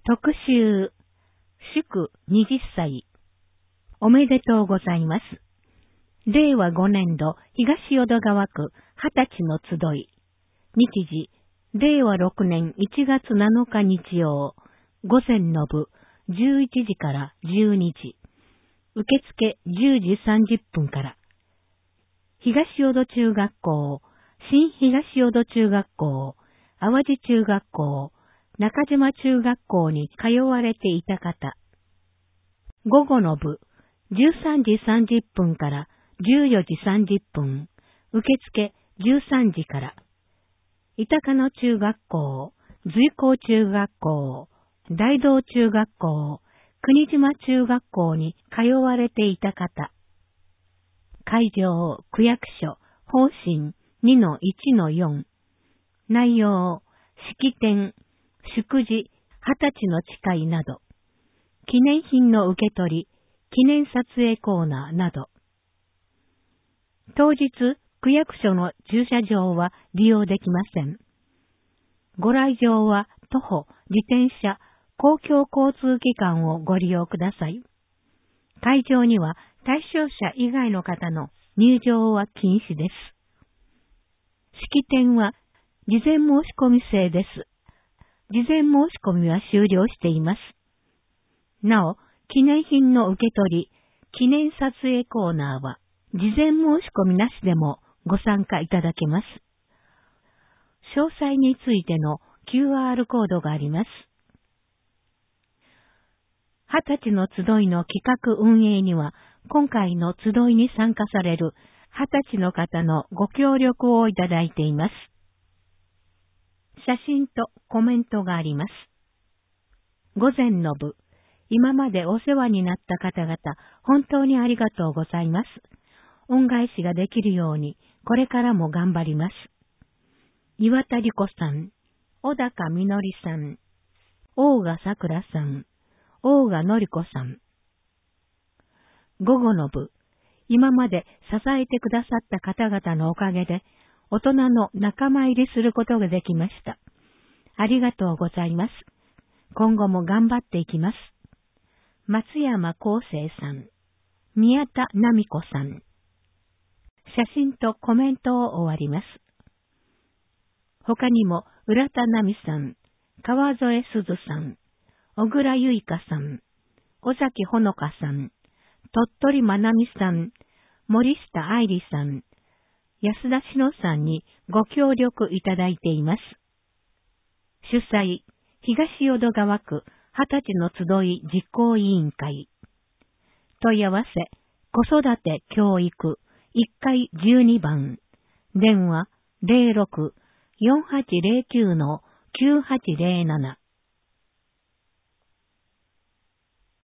特集、祝20歳。おめでとうございます。令和5年度東淀川区20歳の集い。日時、令和6年1月7日日曜、午前の部、11時から12時。受付10時30分から。東淀中学校、新東淀中学校、淡路中学校、中島中学校に通われていた方。午後の部、13時30分から14時30分。受付13時から。板鹿野中学校、随光中学校、大道中学校、国島中学校に通われていた方。会場、区役所、方針 2-1-4。内容、式典、祝辞、20歳の誓いなど。記念品の受け取り、記念撮影コーナーなど。当日、区役所の駐車場は利用できません。ご来場は徒歩、自転車、公共交通機関をご利用ください。会場には対象者以外の方の入場は禁止です。式典は事前申し込み制です。事前申し込みは終了しています。なお、記念品の受け取り、記念撮影コーナーは事前申し込みなしでもご参加いただけます。詳細についての QR コードがあります。20歳の集いの企画運営には、今回の集いに参加される20歳の方のご協力をいただいています。写真とコメントがあります。午前の部、今までお世話になった方々、本当にありがとうございます。恩返しができるように、これからも頑張ります。岩田理子さん、小高みのりさん、大賀さくらさん、大賀のり子さん。午後の部、今まで支えてくださった方々のおかげで、大人の仲間入りすることができました。ありがとうございます。今後も頑張っていきます。松山康生さん、宮田奈美子さん。写真とコメントを終わります。他にも、浦田奈美さん、川添すずさん、小倉結香さん、尾崎ほのかさん、鳥取まなみさん、森下愛理さん、安田しのさんにご協力いただいています。主催、東淀川区20歳の集い実行委員会。問い合わせ、子育て教育1階12番。電話 06-4809-9807